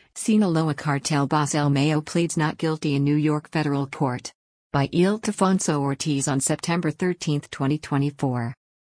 Sinaloa cartel boss El Mayo pleads not guilty in New York federal court. By Ildefonso Ortiz on September 13, 2024.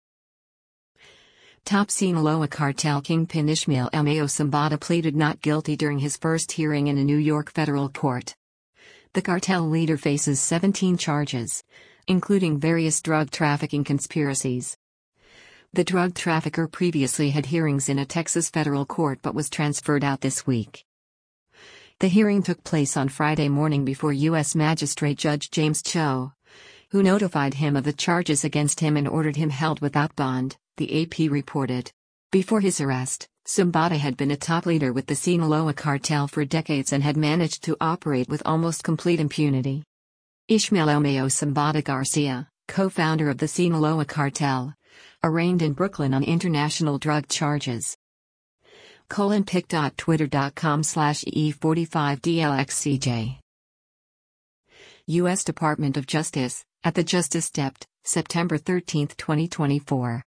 Top Sinaloa cartel kingpin Ishmael El Mayo Zambada pleaded not guilty during his first hearing in a New York federal court. The cartel leader faces 17 charges, including various drug trafficking conspiracies. The drug trafficker previously had hearings in a Texas federal court but was transferred out this week. The hearing took place on Friday morning before U.S. Magistrate Judge James Cho, who notified him of the charges against him and ordered him held without bond, the AP reported. Before his arrest, Zambada had been a top leader with the Sinaloa cartel for decades and had managed to operate with almost complete impunity. Ishmael El Mayo Zambada Garcia, co-founder of the Sinaloa cartel, arraigned in Brooklyn on international drug charges. pic.twitter.com/E45DLXCJ. U.S. Department of Justice, at the Justice Dept., September 13, 2024.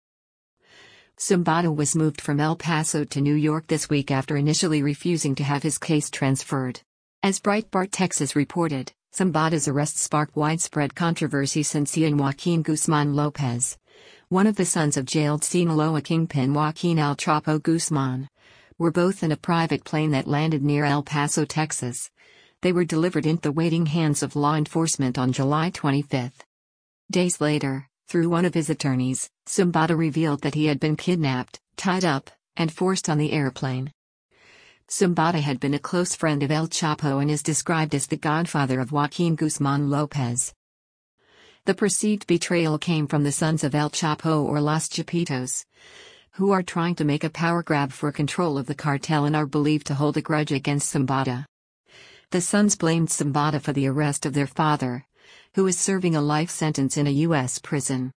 Zambada was moved from El Paso to New York this week after initially refusing to have his case transferred. As Breitbart Texas reported, Zambada's arrest sparked widespread controversy since he and Joaquin Guzman Lopez, one of the sons of jailed Sinaloa kingpin Joaquin El Chapo Guzman, were both in a private plane that landed near El Paso, Texas. They were delivered into the waiting hands of law enforcement on July 25. Days later, through one of his attorneys, Zambada revealed that he had been kidnapped, tied up, and forced on the airplane. Zambada had been a close friend of El Chapo and is described as the godfather of Joaquin Guzman Lopez. The perceived betrayal came from the sons of El Chapo or Los Chapitos, who are trying to make a power grab for control of the cartel and are believed to hold a grudge against Zambada. The sons blamed Zambada for the arrest of their father, who is serving a life sentence in a U.S. prison.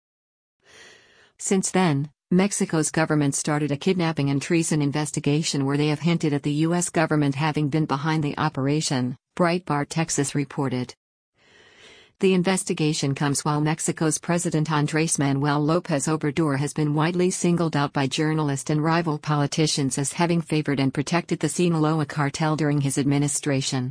Since then, Mexico's government started a kidnapping and treason investigation where they have hinted at the U.S. government having been behind the operation, Breitbart Texas reported. The investigation comes while Mexico's President Andrés Manuel López Obrador has been widely singled out by journalists and rival politicians as having favored and protected the Sinaloa cartel during his administration.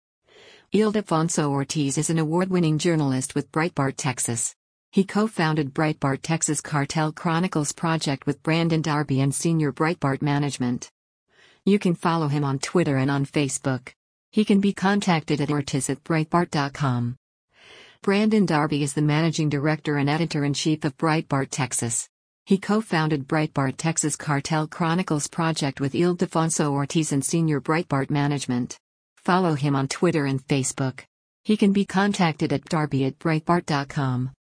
Ildefonso Ortiz is an award-winning journalist with Breitbart Texas. He co-founded Breitbart Texas Cartel Chronicles project with Brandon Darby and senior Breitbart management. You can follow him on Twitter and on Facebook. He can be contacted at ortiz@breitbart.com. Brandon Darby is the managing director and editor-in-chief of Breitbart Texas. He co-founded Breitbart Texas Cartel Chronicles project with Ildefonso Ortiz and senior Breitbart management. Follow him on Twitter and Facebook. He can be contacted at darby@breitbart.com.